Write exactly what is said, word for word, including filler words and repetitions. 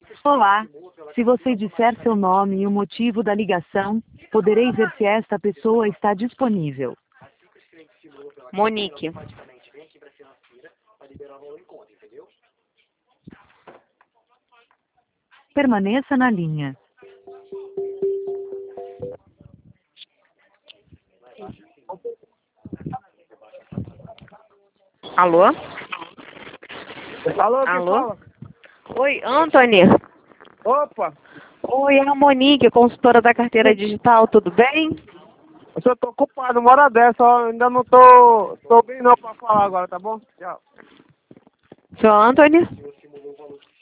Olá. Se você disser seu nome e o motivo da ligação, poderei ver se esta pessoa está disponível. Monique. Permaneça na linha. Alô? Alô, quem Alô? fala? Oi, Anthony. Opa, Oi, é a Monique, consultora da carteira digital, tudo bem? eu só tô ocupado, uma hora dessa, ó, ainda não tô, tô bem não pra falar agora, tá bom? Tchau. Seu Anthony?